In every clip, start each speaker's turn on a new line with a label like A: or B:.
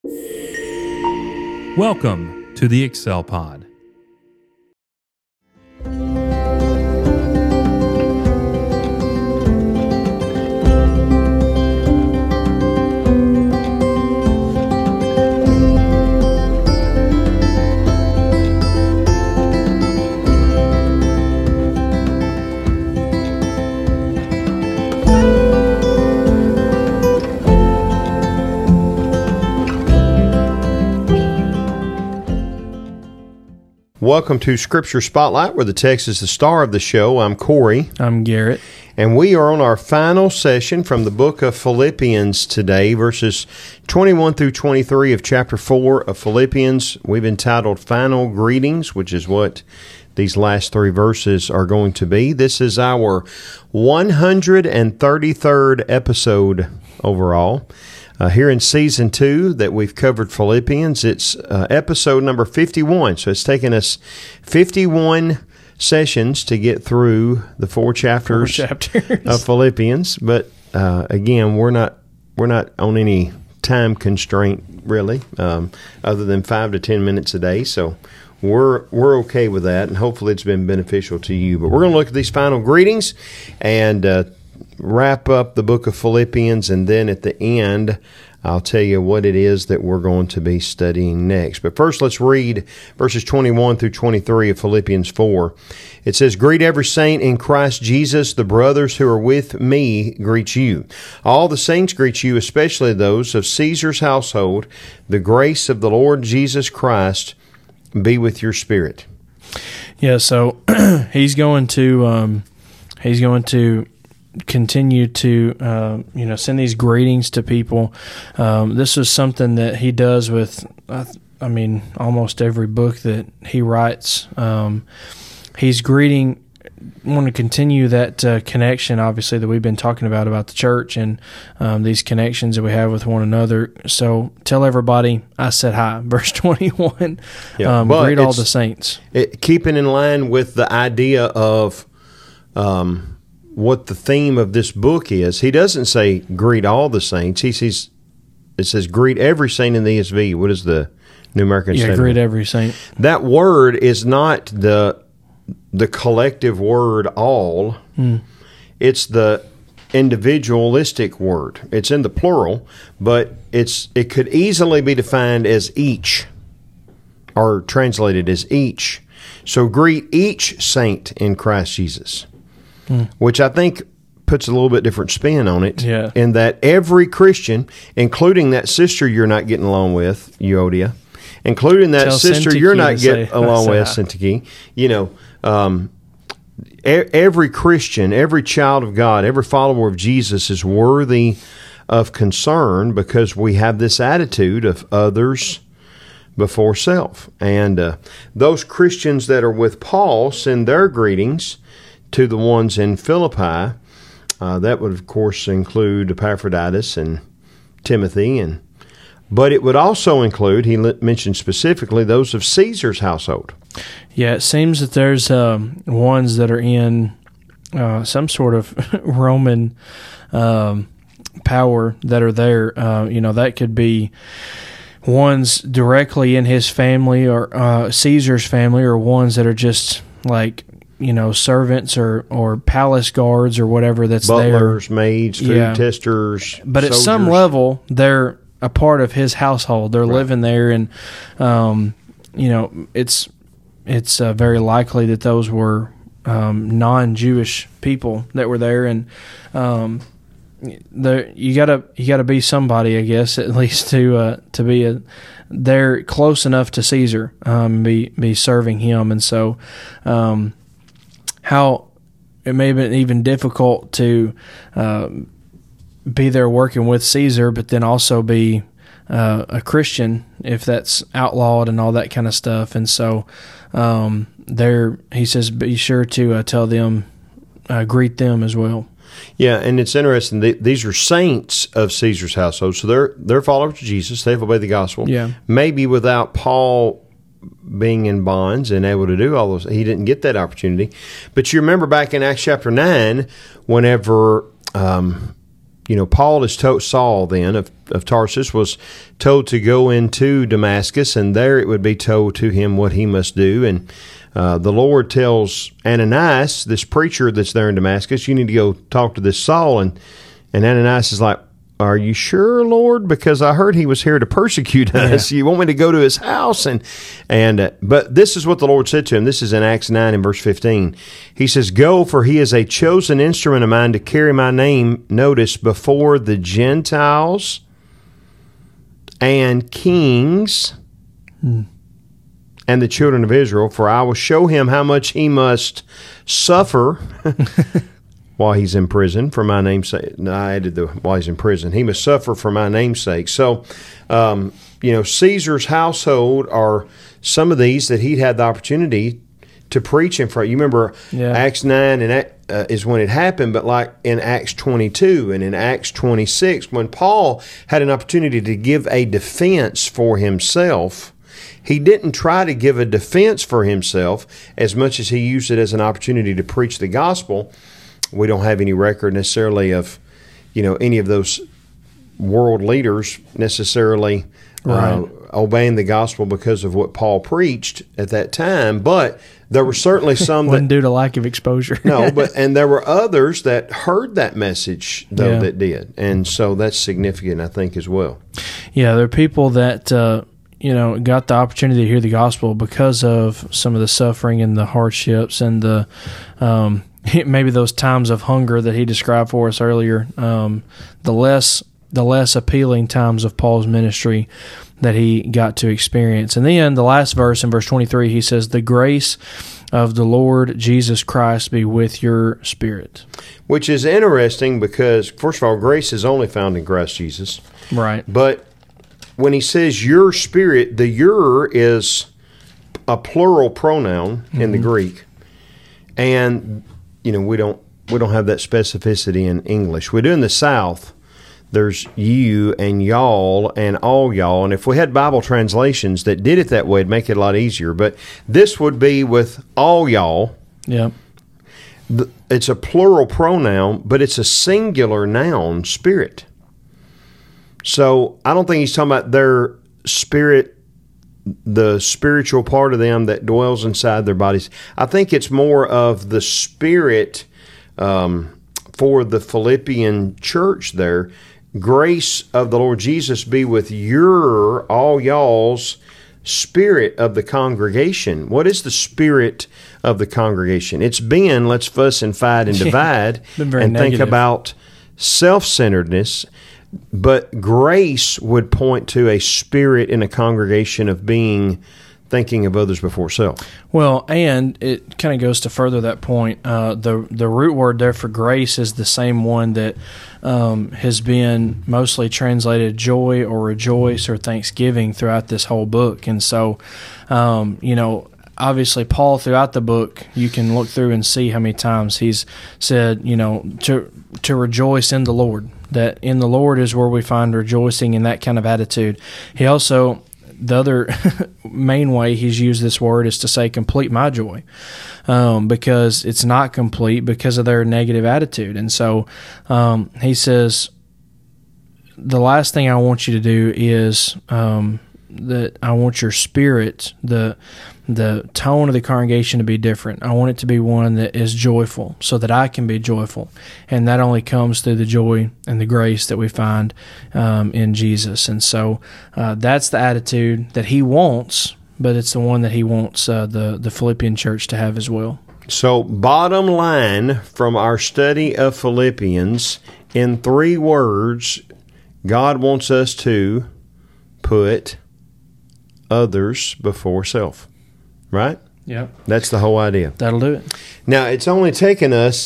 A: Welcome to the Excel Pod.
B: Welcome to Scripture Spotlight, where the text is the star of the show. I'm Corey.
C: I'm Garrett.
B: And we are on our final session from the book of Philippians today, verses 21 through 23 of chapter 4 of Philippians. We've entitled Final Greetings, which is what these last three verses are going to be. This is our 133rd episode overall. Here in Season 2 that we've covered Philippians, it's episode number 51. So it's taken us 51 sessions to get through the four chapters of Philippians. But again, we're not on any time constraint really, other than 5 to 10 minutes a day. So we're okay with that, and hopefully it's been beneficial to you. But we're going to look at these final greetings and wrap up the book of Philippians, and then at the end I'll tell you what it is that we're going to be studying next. But first, let's read verses 21 through 23 of Philippians 4. It says, "Greet every saint in Christ Jesus. The brothers who are with me greet you. All the saints greet you, especially those of Caesar's household. The grace of the Lord Jesus Christ be with your spirit."
C: Yeah, so he's going to continue to send these greetings to people. This is something that he does with almost every book that he writes. He's greeting, want to continue that connection, obviously, that we've been talking about the church and these connections that we have with one another. So tell everybody I said hi, verse 21. Greet all the saints.
B: Keeping in line with the idea of what the theme of this book is. He doesn't say greet all the saints. It says greet every saint in the ESV. What is the New American Standard?
C: Yeah, greet every saint.
B: That word is not the collective word all. It's the individualistic word. It's in the plural, but it could easily be defined as each, or translated as each. So greet each saint in Christ Jesus. Which I think puts a little bit different spin on it, in that every Christian, including that sister you're not getting along with, Euodia, including that sister you're not getting along with, Syntyche, every Christian, every child of God, every follower of Jesus is worthy of concern, because we have this attitude of others before self. And those Christians that are with Paul send their greetings to the ones in Philippi. That would, of course, include Epaphroditus and Timothy, but it would also include, he mentioned specifically, those of Caesar's household. Yeah,
C: it seems that there's ones that are in some sort of Roman power that are there. That could be ones directly in his family or Caesar's family, or ones that are just like servants or palace guards or whatever that's
B: Butlers,
C: there.
B: maids, food testers,
C: but
B: soldiers.
C: At some level, they're a part of his household. They're living there, and it's very likely that those were non-Jewish people that were there, and you gotta be somebody, I guess, at least to be they're close enough to Caesar, be serving him, and so. How it may have been even difficult to be there working with Caesar, but then also be a Christian if that's outlawed and all that kind of stuff. And so he says, be sure to tell them, greet them as well.
B: Yeah, and it's interesting. These are saints of Caesar's household, so they're followers of Jesus. They've obeyed the gospel.
C: Yeah.
B: Maybe without Paul being in bonds and able to do all those, he didn't get that opportunity. But you remember back in Acts chapter 9, whenever Paul is told, Saul then of Tarsus was told to go into Damascus, and there it would be told to him what he must do. And the Lord tells Ananias, this preacher that's there in Damascus, you need to go talk to this Saul. And Ananias is like, are you sure, Lord? Because I heard he was here to persecute us. You want me to go to his house? But this is what the Lord said to him. This is in Acts 9 and verse 15. He says, go, for he is a chosen instrument of mine to carry my name, notice, before the Gentiles and kings and the children of Israel, for I will show him how much he must suffer while he's in prison for my name's sake. No, I added while he's in prison. He must suffer for my name's sake. So, Caesar's household are some of these that he'd had the opportunity to preach in front. You remember Acts 9 and is when it happened, but like in Acts 22 and in Acts 26, when Paul had an opportunity to give a defense for himself, he didn't try to give a defense for himself as much as he used it as an opportunity to preach the gospel. We don't have any record necessarily of, any of those world leaders necessarily obeying the gospel because of what Paul preached at that time. But there were certainly some that
C: wasn't due to lack of exposure.
B: and there were others that heard that message though that did, and so that's significant, I think, as well.
C: Yeah, there are people that got the opportunity to hear the gospel because of some of the suffering and the hardships and the maybe those times of hunger that he described for us earlier, the less appealing times of Paul's ministry that he got to experience. And then the last verse, in verse 23, he says, the grace of the Lord Jesus Christ be with your spirit.
B: Which is interesting because, first of all, grace is only found in Christ Jesus.
C: Right.
B: But when he says your spirit, the your is a plural pronoun in the Greek. And we don't have that specificity in English. We do in the South. There's you and y'all and all y'all. And if we had Bible translations that did it that way, it'd make it a lot easier. But this would be with all y'all.
C: Yeah.
B: It's a plural pronoun, but it's a singular noun, spirit. So I don't think he's talking about their spirit, the spiritual part of them that dwells inside their bodies. I think it's more of the spirit for the Philippian church there. Grace of the Lord Jesus be with all y'all's spirit of the congregation. What is the spirit of the congregation? It's been, let's fuss and fight and divide and
C: negative.
B: Think about self-centeredness. But grace would point to a spirit in a congregation of thinking of others before self.
C: Well, and it kind of goes to further that point. The root word there for grace is the same one that has been mostly translated joy or rejoice or thanksgiving throughout this whole book. And so, obviously Paul throughout the book, you can look through and see how many times he's said, to rejoice in the Lord. That in the Lord is where we find rejoicing in that kind of attitude. He also, the other main way he's used this word is to say complete my joy, because it's not complete because of their negative attitude. And so he says, the last thing I want you to do is that I want your spirit, the tone of the congregation to be different. I want it to be one that is joyful so that I can be joyful. And that only comes through the joy and the grace that we find in Jesus. And so that's the attitude that he wants, but it's the one that he wants the Philippian church to have as well.
B: So bottom line from our study of Philippians, in 3 words, God wants us to put others before self. Right?
C: Yep.
B: That's the whole idea.
C: That'll do it.
B: Now, it's only taken us,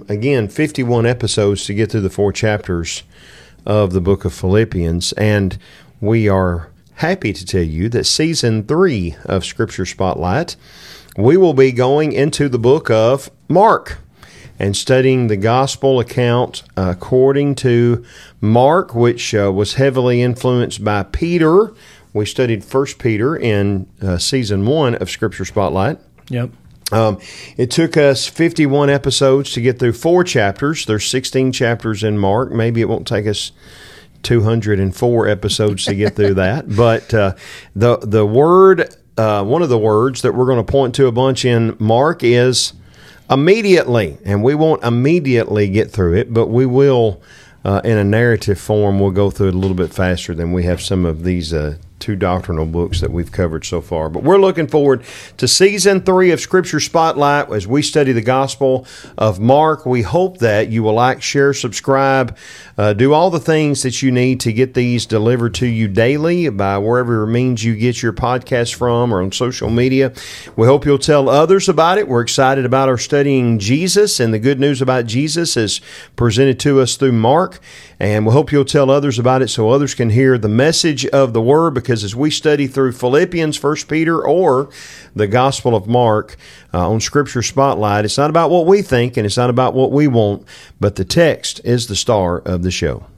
B: 51 episodes to get through the 4 chapters of the book of Philippians, and we are happy to tell you that Season 3 of Scripture Spotlight, we will be going into the book of Mark and studying the gospel account according to Mark, which was heavily influenced by Peter. We studied 1 Peter in Season 1 of Scripture Spotlight.
C: Yep.
B: It took us 51 episodes to get through 4 chapters. There's 16 chapters in Mark. Maybe it won't take us 204 episodes to get through that. But the word, one of the words that we're going to point to a bunch in Mark is immediately. And we won't immediately get through it, but we will, in a narrative form, we'll go through it a little bit faster than we have some of these 2 doctrinal books that we've covered so far. But we're looking forward to Season 3 of Scripture Spotlight as we study the Gospel of Mark. We hope that you will like, share, subscribe, do all the things that you need to get these delivered to you daily by wherever means you get your podcast from or on social media. We hope you'll tell others about it. We're excited about our studying Jesus, and the good news about Jesus is presented to us through Mark. And we hope you'll tell others about it so others can hear the message of the Word, because as we study through Philippians, 1 Peter, or the Gospel of Mark on Scripture Spotlight, it's not about what we think and it's not about what we want, but the text is the star of the show.